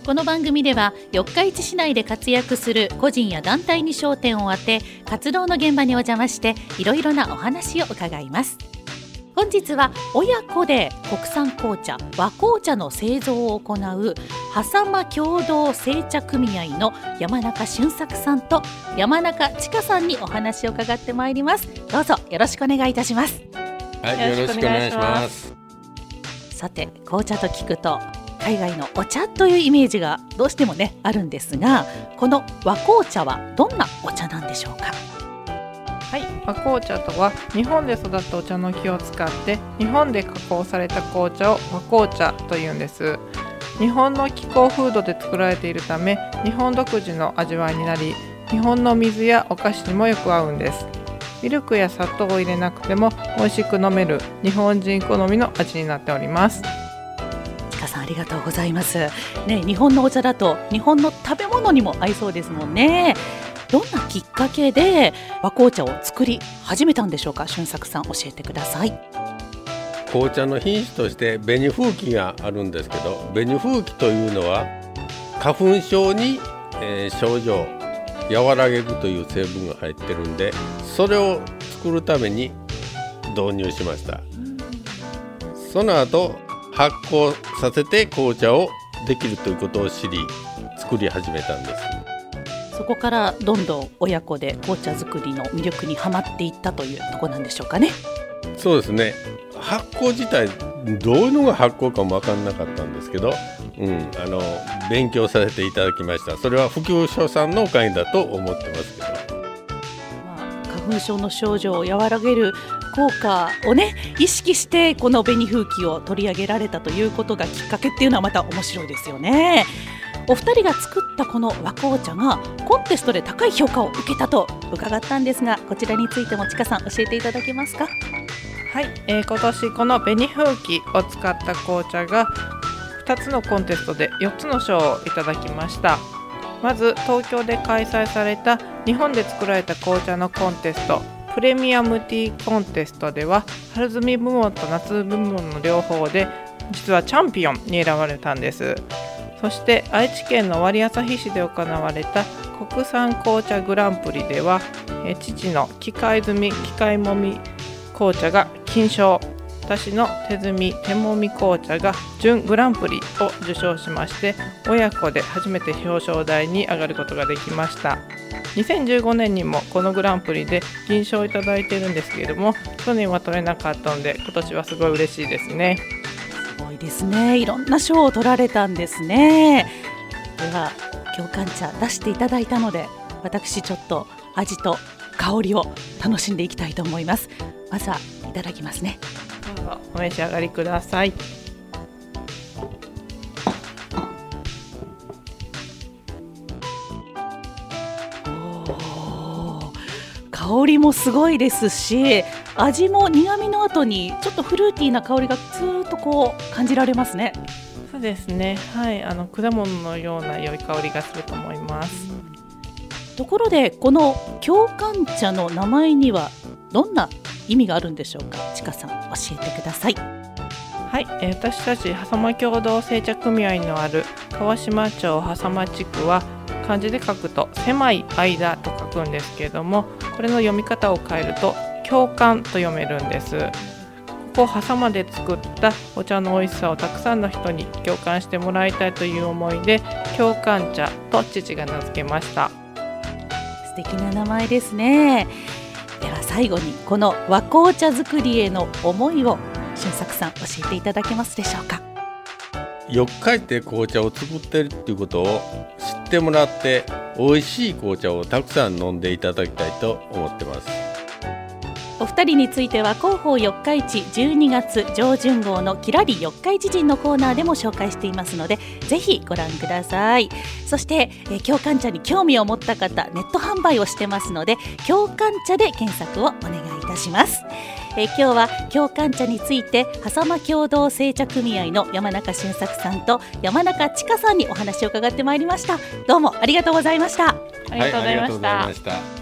この番組では四日市市内で活躍する個人や団体に焦点を当て、活動の現場にお邪魔していろいろなお話を伺います。本日は親子で国産紅茶和紅茶の製造を行う狭間共同製茶組合の山中俊作さんと山中千佳さんにお話を伺ってまいります。どうぞよろしくお願いいたします。 はい、よろしくお願いします。 さて、紅茶と聞くと海外のお茶というイメージがどうしてもねあるんですが、この和紅茶はどんなお茶なんでしょうか？ はい、和紅茶とは日本で育ったお茶の木を使って日本で加工された紅茶を和紅茶というんです。日本の気候風土で作られているため日本独自の味わいになり、日本の水やお菓子にもよく合うんです。ミルクや砂糖を入れなくても美味しく飲める日本人好みの味になっております。 さんありがとうございます、ね、日本のお茶だと日本の食べ物にも合いそうですもんね。どんなきっかけで和紅茶を作り始めたんでしょうか？俊作さん教えてください。 紅茶の品種として紅風紀があるんですけど、紅風紀というのは花粉症に、症状和らげるという成分が入ってるんで、それを作るために導入しました。その後発酵させて紅茶をできるということを知り作り始めたんです。 そこからどんどん親子で紅茶作りの魅力にはまっていったというところなんでしょうかね？そうですね。 発酵自体どういうのが発酵かも分かんなかったんですけど、勉強させていただきました。それは普及者さんのおかげだと思ってますけど、 花粉症の症状を和らげる効果をね意識してこの紅風紀を取り上げられたということがきっかけっていうのはまた面白いですよね。お二人が作ったこの和紅茶がコンテストで高い評価を受けたと伺ったんですが、こちらについても千佳さん教えていただけますか？ はい、今年この紅風紀を使った紅茶が2つのコンテストで4つの賞をいただきました。まず東京で開催された日本で作られた紅茶のコンテストプレミアムティーコンテストでは春摘み部門と夏部門の両方で実はチャンピオンに選ばれたんです。そして愛知県の割旭市で行われた国産紅茶グランプリでは父の機械摘み機械もみ紅茶が金賞、私の手摘み手もみ紅茶が準グランプリを受賞しまして、親子で初めて表彰台に上がることができました。2015年にもこのグランプリで銀賞をいただいているんですけれども、去年は取れなかったので今年はすごい嬉しいですね。 すごいですね。いろんな賞を取られたんですね。では京柑茶出していただいたので、私ちょっと味と香りを楽しんでいきたいと思います。まずはいただきますね。 どうぞお召し上がりください。 香りもすごいですし、味も苦味の後にちょっとフルーティーな香りがずっとこう感じられますね。 そうですね、はい、果物のような良い香りがすると思います。 ところでこの京柑茶の名前にはどんな意味があるんでしょうか？千佳さん教えてください。 はい、私たち狭間共同製茶組合のある川島町狭間地区は漢字で書くと狭い間と書くんですけれども、これの読み方を変えると共感と読めるんです。ここ狭間で作ったお茶の美味しさをたくさんの人に共感してもらいたいという思いで京柑茶と父が名付けました。 素敵な名前ですね。では最後にこの和紅茶作りへの思いを俊作さん教えていただけますでしょうか？ 四日市で紅茶を作っているということを知ってもらって、美味しい紅茶をたくさん飲んでいただきたいと思ってます。 お二人については広報四日市12月上旬号のキラリ四日市人のコーナーでも紹介していますので、ぜひご覧ください。そして京柑茶に興味を持った方、ネット販売をしてますので京柑茶で検索をお願いいたします。今日は京柑茶について狭間共同製茶組合の山中俊作さんと山中千佳さんにお話を伺ってまいりました。どうもありがとうございました。 ありがとうございました。